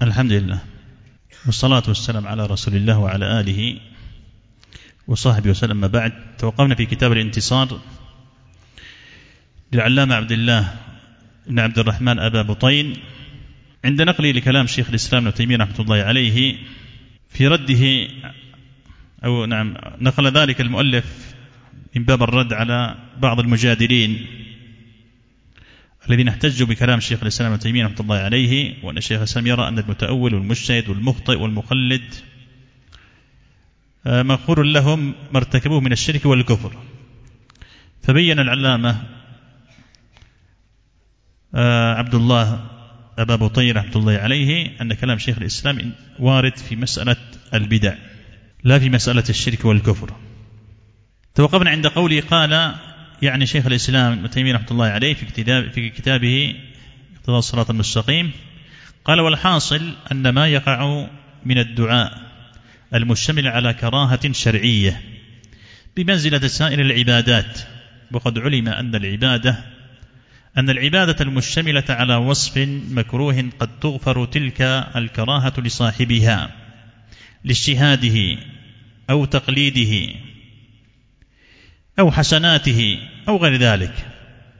الحمد لله والصلاة والسلام على رسول الله وعلى آله وصحبه وسلم. ما بعد، توقفنا في كتاب الانتصار للعلامة عبد الله بن عبد الرحمن أبا بطين عند نقله لكلام شيخ الإسلام ابن تيمية رحمة الله عليه في رده، أو نعم نقل ذلك المؤلف من باب الرد على بعض المجادلين الذين احتجوا بكلام شيخ الإسلام ابن تيمية رحمة الله عليه، وأن الشيخ الإسلام يرى أن المتأول والمجتهد والمخطئ والمقلد مغفور لهم ما ارتكبوه من الشرك والكفر. فبين العلامة عبد الله أبا بطين رحمة الله عليه أن كلام شيخ الإسلام وارد في مسألة البدع لا في مسألة الشرك والكفر. توقفنا عند قوله قال، يعني شيخ الإسلام ابن تيمية رحمة الله عليه في كتابه اقتضاء الصراط المستقيم قال: والحاصل أن ما يقع من الدعاء المشتمل على كراهة شرعية بمنزلة سائر العبادات، وقد علم أن العبادة المشتملة على وصف مكروه قد تغفر تلك الكراهة لصاحبها لاجتهاده أو تقليده أو حسناته أو غير ذلك.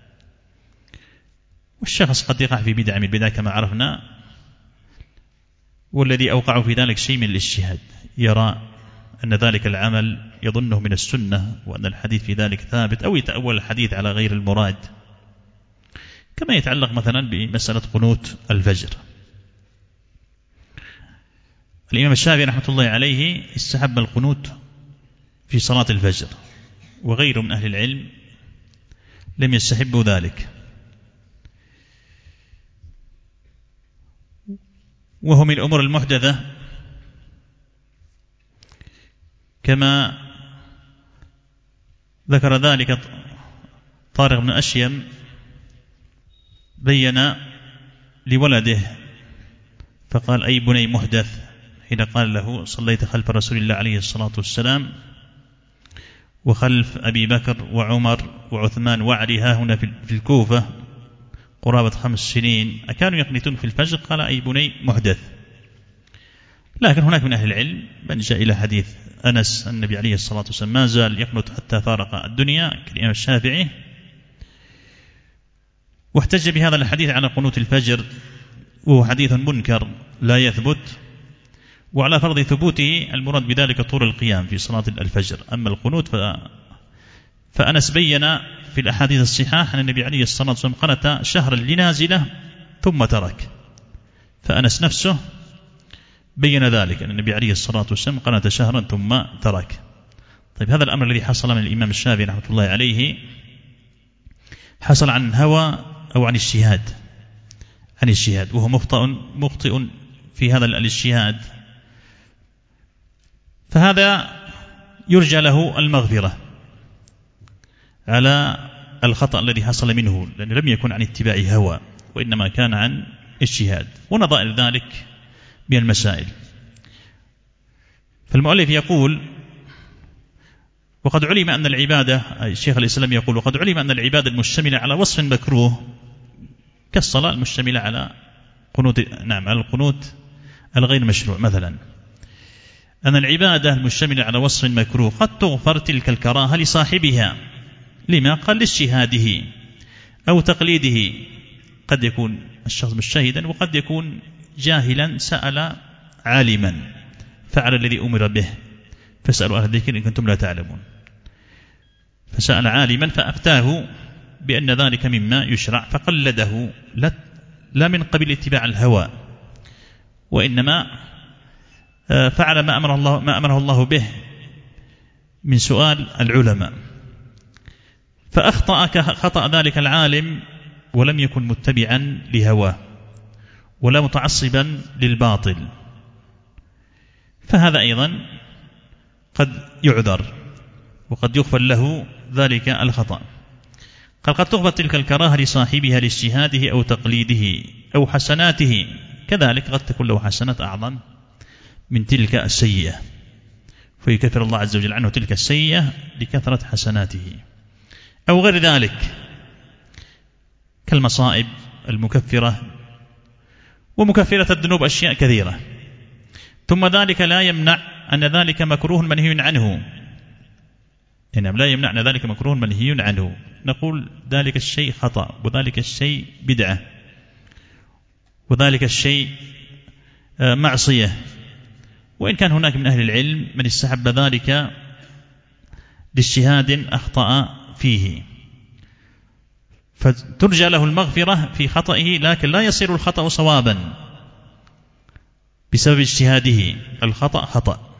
والشخص قد يقع في بدعة من البدع كما عرفنا، والذي أوقع في ذلك شيء من الاجتهاد، يرى أن ذلك العمل يظنه من السنة وأن الحديث في ذلك ثابت، أو يتأول الحديث على غير المراد، كما يتعلق مثلا بمسألة قنوت الفجر. الإمام الشافعي رحمة الله عليه استحب القنوت في صلاة الفجر، وغيره من أهل العلم لم يستحبوا ذلك، وهو من الأمور المحدثة كما ذكر ذلك طارق بن أشيم، بين لولده فقال: أي بني محدث، حين قال له: صليت خلف رسول الله عليه الصلاة والسلام وخلف أبي بكر وعمر وعثمان وعلي ها هنا في الكوفة قرابة 5 سنين أكانوا يقنتون في الفجر؟ قال: أي بني محدث. لكن هناك من أهل العلم من جاء إلى حديث أنس النبي عليه الصلاة والسلام ما زال يقنت حتى فارق الدنيا كالإمام الشافعي، واحتج بهذا الحديث على قنوت الفجر، وهو حديث منكر لا يثبت، وعلى فرض ثبوته المراد بذلك طول القيام في صلاة الفجر. أما القنوت فأنس بين في الأحاديث الصحاح أن النبي عليه الصلاة والسلام قنت شهرا لنازلة ثم ترك، فأنس نفسه بين ذلك أن النبي عليه الصلاة والسلام قنت شهرا ثم ترك. طيب، هذا الأمر الذي حصل من الإمام الشافعي رحمة الله عليه حصل عن هوى أو عن اجتهاد، وهو مخطئ في هذا الاجتهاد، فهذا يرجى له المغفرة على الخطأ الذي حصل منه، لأنه لم يكن عن اتباع هوى وإنما كان عن اجتهاد، ونظائر ذلك من المسائل. فالمؤلف يقول: وقد علم أن العبادة، الشيخ الإسلام يقول: وقد علم أن العبادة المشتملة على وصف مكروه كالصلاة المشتملة على على القنوت الغير مشروع مثلا، أن العبادة المشتملة على وصف مكروه قد تغفر تلك الكراهة لصاحبها، لما قال: لاجتهاده أو تقليده. قد يكون الشخص مجتهدا وقد يكون جاهلا، سأل عالما فعل الذي أمر به، فاسألوا أهل الذكر إن كنتم لا تعلمون، فسأل عالما فأفتاه بأن ذلك مما يشرع فقلده، لا من قبل اتباع الهوى، وإنما فعل ما أمره الله به من سؤال العلماء، فأخطأ خطأ ذلك العالم ولم يكن متبعا لهواه ولا متعصبا للباطل، فهذا أيضا قد يعذر وقد يغفر له ذلك الخطأ. قال: قد تغفر تلك الكراهة لصاحبها لاجتهاده أو تقليده أو حسناته، كذلك قد تكون له حسنات أعظم من تلك السيئة، فيكفر الله عز وجل عنه تلك السيئة لكثرة حسناته، أو غير ذلك كالمصائب المكفرة ومكفرة الذنوب أشياء كثيرة. ثم ذلك لا يمنع أن ذلك مكروه منهي عنه، يعني لا يمنع أن ذلك مكروه منهي عنه، نقول ذلك الشيء خطأ وذلك الشيء بدعة وذلك الشيء معصية، وإن كان هناك من أهل العلم من استحب ذلك لاجتهاد أخطأ فيه، فترجى له المغفرة في خطئه، لكن لا يصير الخطأ صوابا بسبب اجتهاده، الخطأ خطأ.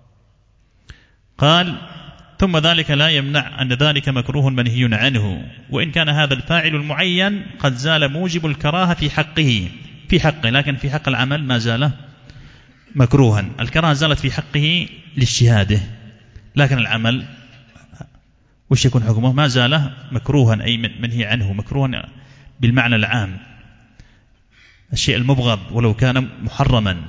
قال ثم ذلك لا يمنع أن ذلك مكروه منهي عنه، وإن كان هذا الفاعل المعين قد زال موجب الكراهة في حقه لكن في حق العمل ما زال مكروها. الكراهة زالت في حقه لاجتهاده، لكن العمل وش يكون حكمه؟ ما زال مكروها، أي منهي عنه، مكروها بالمعنى العام، الشيء المبغض ولو كان محرما.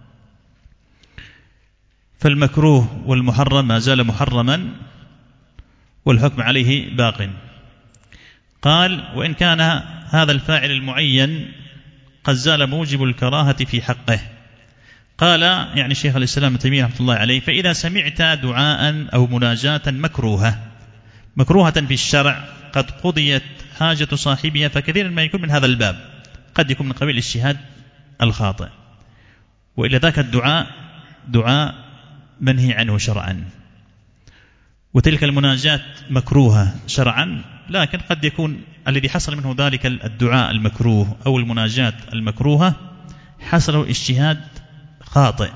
فالمكروه والمحرم ما زال محرما والحكم عليه باق. قال وإن كان هذا الفاعل المعين قد زال موجب الكراهة في حقه. قال يعني شيخ الإسلام ابن تيمية رحمة الله عليه: فإذا سمعت دعاء أو مناجاة مكروهة في الشرع قد قضيت حاجة صاحبها، فكثيرا ما يكون من هذا الباب، قد يكون من قبيل الاجتهاد الخاطئ، وإلا ذاك الدعاء دعاء منهي عنه شرعا، وتلك المناجاة مكروهة شرعا، لكن قد يكون الذي حصل منه ذلك الدعاء المكروه أو المناجاة المكروهة حصل اجتهاد خاطئ،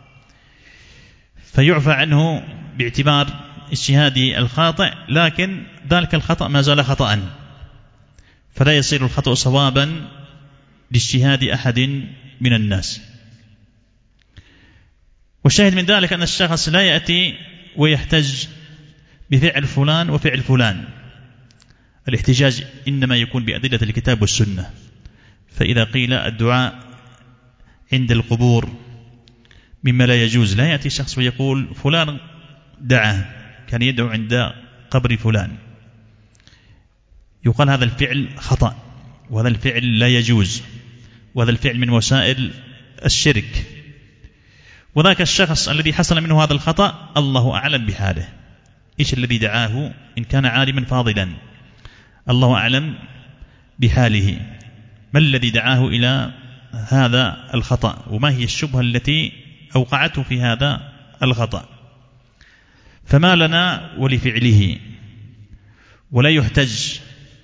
فيعفى عنه باعتبار اجتهاده الخاطئ، لكن ذلك الخطأ ما زال خطأ، فلا يصير الخطأ صوابا لاجتهاد أحد من الناس. والشاهد من ذلك أن الشخص لا يأتي ويحتج بفعل فلان وفعل فلان، الاحتجاج إنما يكون بأدلة الكتاب والسنة. فإذا قيل الدعاء عند القبور مما لا يجوز، لا يأتي شخص ويقول فلان دعا، كان يدعو عند قبر فلان، يقال هذا الفعل خطأ، وهذا الفعل لا يجوز، وهذا الفعل من وسائل الشرك. وذاك الشخص الذي حصل منه هذا الخطأ الله أعلم بحاله، إيش الذي دعاه، إن كان عالما فاضلا الله أعلم بحاله، ما الذي دعاه إلى هذا الخطأ، وما هي الشبهة التي أوقعته في هذا الخطأ. فما لنا ولفعله. ولا يحتج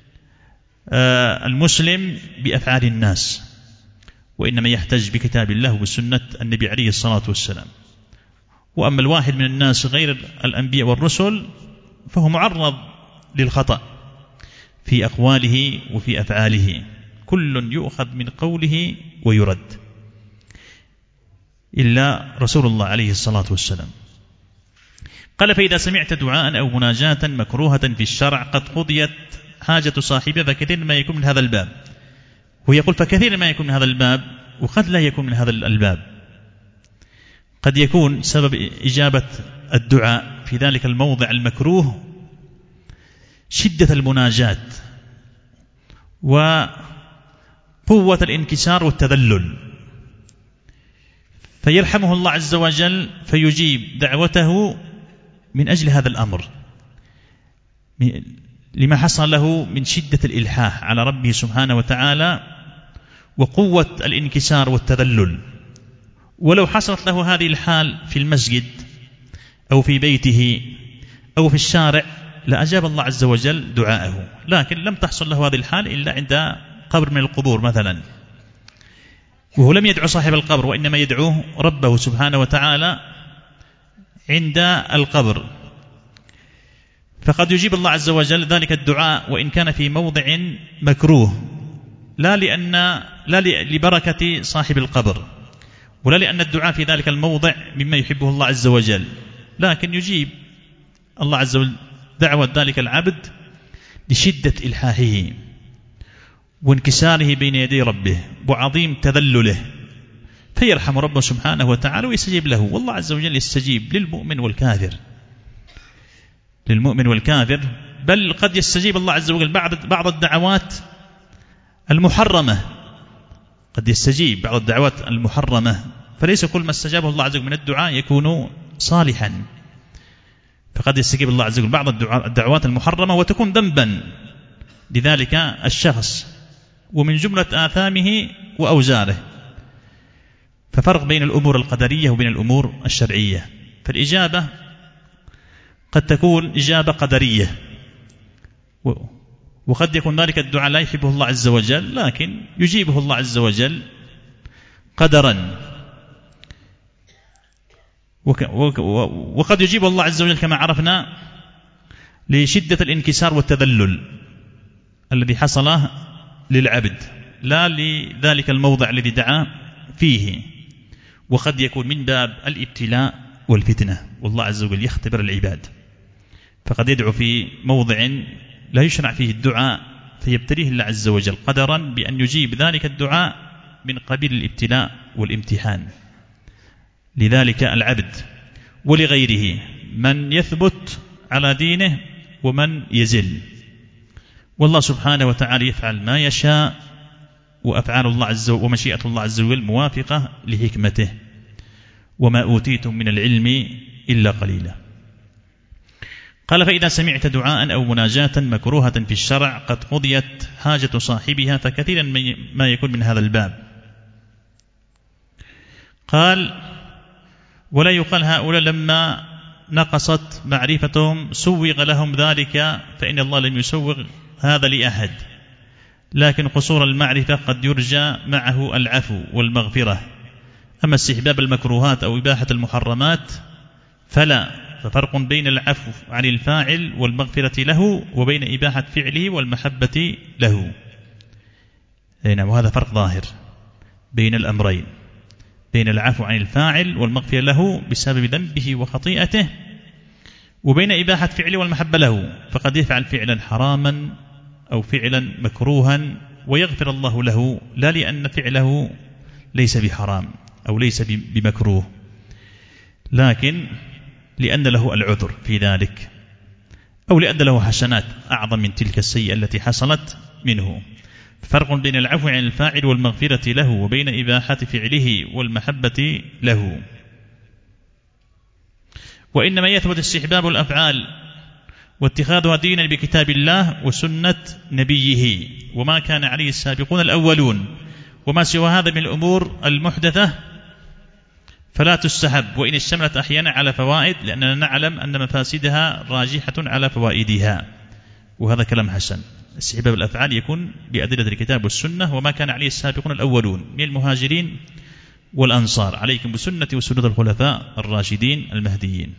المسلم بأفعال الناس، وإنما يحتج بكتاب الله وسنة النبي عليه الصلاة والسلام. وأما الواحد من الناس غير الأنبياء والرسل فهو معرض للخطأ في أقواله وفي أفعاله، كل يؤخذ من قوله ويرد إلا رسول الله عليه الصلاة والسلام. قال فإذا سمعت دعاء أو مناجاة مكروهة في الشرع قد قضيت حاجة صاحبها، فكثير ما يكون من هذا الباب. ويقول فكثير ما يكون من هذا الباب، وقد لا يكون من هذا الباب، قد يكون سبب إجابة الدعاء في ذلك الموضع المكروه شدة المناجاة وقوة الانكسار والتذلل، فيرحمه الله عز وجل فيجيب دعوته من أجل هذا الأمر، لما حصل له من شدة الإلحاح على ربه سبحانه وتعالى وقوة الانكسار والتذلل. ولو حصلت له هذه الحال في المسجد أو في بيته أو في الشارع لأجاب الله عز وجل دعاءه، لكن لم تحصل له هذه الحال إلا عند قبر من القبور مثلا، وهو لم يدعو صاحب القبر وإنما يدعوه ربه سبحانه وتعالى عند القبر، فقد يجيب الله عز وجل ذلك الدعاء وإن كان في موضع مكروه، لا لبركة صاحب القبر، ولا لأن الدعاء في ذلك الموضع مما يحبه الله عز وجل، لكن يجيب الله عز وجل دعوة ذلك العبد لشدة إلحاحه وانكساره بين يدي ربه وعظيم تذلله، فيرحم ربه سبحانه وتعالى ويستجيب له. والله عز وجل يستجيب للمؤمن والكافر، بل قد يستجيب الله عز وجل بعض الدعوات المحرمة، قد يستجيب بعض الدعوات المحرمة، فليس كل ما استجابه الله عز وجل من الدعاء يكون صالحا، فقد يستجيب الله عز وجل بعض الدعوات المحرمة وتكون ذنبا لذلك الشخص ومن جملة آثامه وأوزاره. ففرق بين الأمور القدرية وبين الأمور الشرعية. فالإجابة قد تكون إجابة قدرية، وقد يكون ذلك الدعاء لا يحبه الله عز وجل لكن يجيبه الله عز وجل قدرا، وقد يجيب الله عز وجل كما عرفنا لشدة الانكسار والتذلل الذي حصل للعبد لا لذلك الموضع الذي دعا فيه. وقد يكون من باب الابتلاء والفتنة، والله عز وجل يختبر العباد، فقد يدعو في موضع لا يشرع فيه الدعاء فيبتليه الله عز وجل قدرا بأن يجيب ذلك الدعاء من قبيل الابتلاء والامتحان لذلك العبد ولغيره، من يثبت على دينه ومن يزل. والله سبحانه وتعالى يفعل ما يشاء، وأفعال الله عز وجل ومشيئة الله عز وجل موافقة لحكمته. وما أوتيتم من العلم إلا قليلا. قال: فإذا سمعت دعاء أو مناجاة مكروهة في الشرع قد قضيت حاجة صاحبها، فكثيرا ما يكون من هذا الباب. قال: ولا يقال هؤلاء لما نقصت معرفتهم سوغ لهم ذلك، فإن الله لم يسوغ هذا لأحد، لكن قصور المعرفة قد يرجى معه العفو والمغفرة. أما استحباب المكروهات أو إباحة المحرمات فلا، ففرق بين العفو عن الفاعل والمغفرة له وبين إباحة فعله والمحبة له. وهذا فرق ظاهر بين الأمرين، بين العفو عن الفاعل والمغفرة له بسبب ذنبه وخطيئته، وبين إباحة فعله والمحبة له، فقد يفعل فعلا حراما أو فعلا مكروها ويغفر الله له، لا لأن فعله ليس بحرام أو ليس بمكروه، لكن لأن له العذر في ذلك، أو لأن له حسنات أعظم من تلك السيئة التي حصلت منه. فرق بين العفو عن الفاعل والمغفرة له وبين إباحة فعله والمحبة له. وإنما يثبت استحباب الأفعال واتخاذها دينا بكتاب الله وسنة نبيه وما كان عليه السابقون الأولون، وما سوى هذا من الأمور المحدثة فلا تستحب، وإن اشتملت أحيانا على فوائد، لأننا نعلم أن مفاسدها راجحة على فوائدها، وهذا كلام حسن. استحباب الأفعال يكون بأدلة الكتاب والسنة وما كان عليه السابقون الأولون من المهاجرين والأنصار، عليكم بسنة وسنة الخلفاء الراشدين المهديين.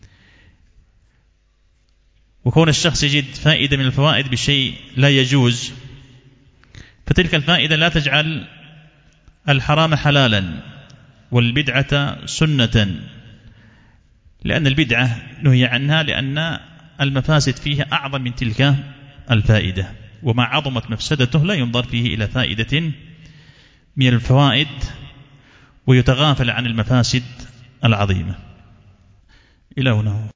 وكون الشخص يجد فائدة من الفوائد بشيء لا يجوز، فتلك الفائدة لا تجعل الحرام حلالا والبدعة سنة، لأن البدعة نهي عنها لأن المفاسد فيها أعظم من تلك الفائدة، وما عظمت مفسدته لا ينظر فيه إلى فائدة من الفوائد ويتغافل عن المفاسد العظيمة. إلى هنا.